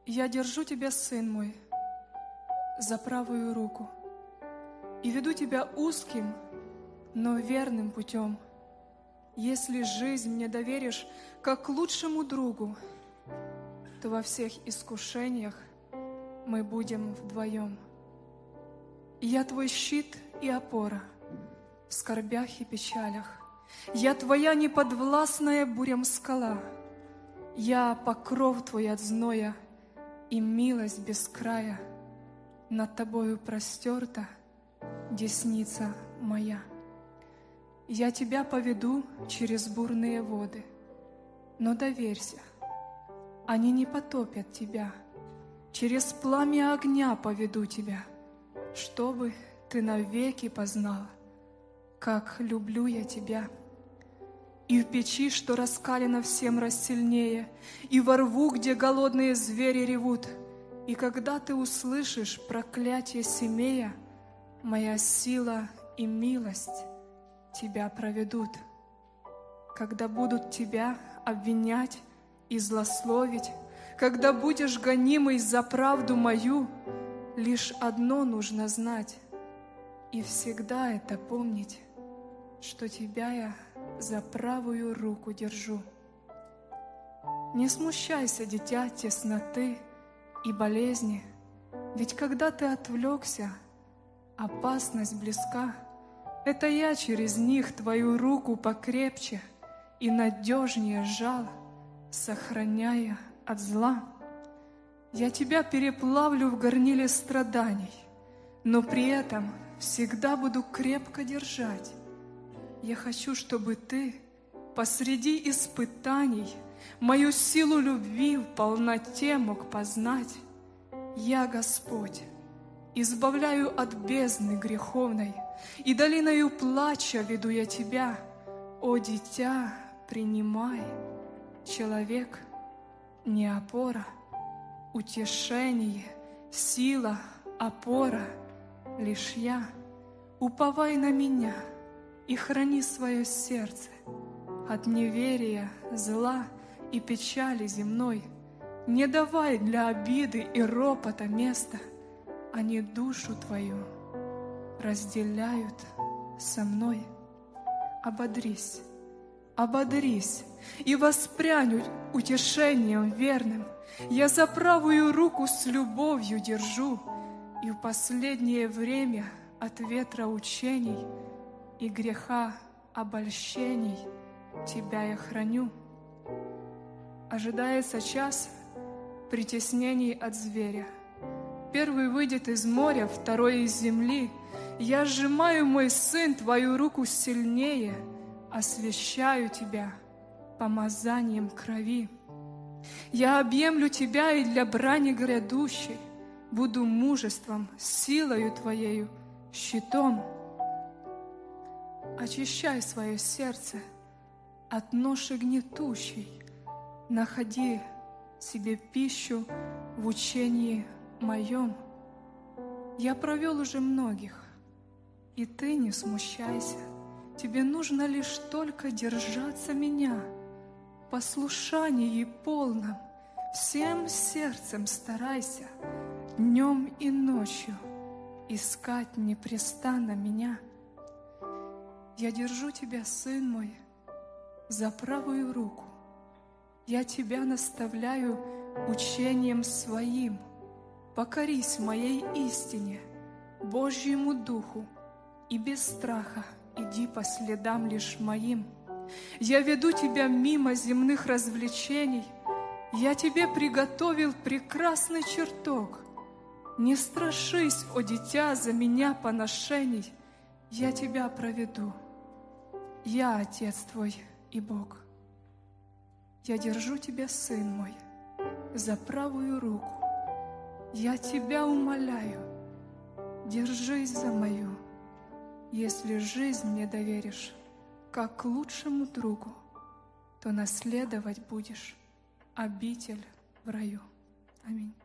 Я держу тебя, сын мой, за правую руку и веду тебя узким, но верным путем. Если жизнь мне доверишь как лучшему другу, то во всех искушениях мы будем вдвоем. Я твой щит и опора в скорбях и печалях. Я твоя неподвластная бурям скала. Я покров твой от зноя и милость без края. Над тобою простерта десница моя. Я тебя поведу через бурные воды, но доверься, они не потопят тебя. Через пламя огня поведу тебя, чтобы ты навеки познала, как люблю я тебя. И в печи, что раскалена всем рассильнее, и во рву, где голодные звери ревут. И когда ты услышишь проклятие семея, моя сила и милость тебя проведут. Когда будут тебя обвинять и злословить, когда будешь гонимый за правду мою, лишь одно нужно знать и всегда это помнить, что тебя я за правую руку держу. Не смущайся, дитя, тесноты и болезни, ведь когда ты отвлекся, опасность близка. Это я через них твою руку покрепче и надежнее сжал, сохраняя от зла. Я тебя переплавлю в горниле страданий, но при этом всегда буду крепко держать. Я хочу, чтобы ты посреди испытаний мою силу любви в полноте мог познать. Я Господь, избавляю от бездны греховной, и долиною плача веду я тебя. О, дитя, принимай, человек не опора, утешение, сила, опора лишь я. Уповай на меня и храни свое сердце от неверия, зла и печали земной. Не давай для обиды и ропота места, они душу твою разделяют со мной. Ободрись, ободрись и воспрянь утешением верным. Я за правую руку с любовью держу, и в последнее время от ветра учений и греха обольщений тебя я храню. Ожидается час притеснений от зверя. Первый выйдет из моря, второй из земли. Я сжимаю, мой сын, твою руку сильнее, освящаю тебя помазанием крови. Я объемлю тебя и для брани грядущей буду мужеством, силою твоею, щитом. Очищай свое сердце от ноши гнетущей, находи себе пищу в учении моем. Я провел уже многих, и ты не смущайся. Тебе нужно лишь только держаться меня, в послушании полном, всем сердцем старайся, днем и ночью искать непрестанно меня. Я держу тебя, сын мой, за правую руку. Я тебя наставляю учением своим. Покорись моей истине, Божьему Духу, и без страха иди по следам лишь моим. Я веду тебя мимо земных развлечений, я тебе приготовил прекрасный чертог. Не страшись, о дитя, за меня поношений, я тебя проведу. Я Отец твой и Бог. Я держу тебя, сын мой, за правую руку. Я тебя умоляю, держись за мою. Если жизнь мне доверишь, как к лучшему другу, то наследовать будешь обитель в раю. Аминь.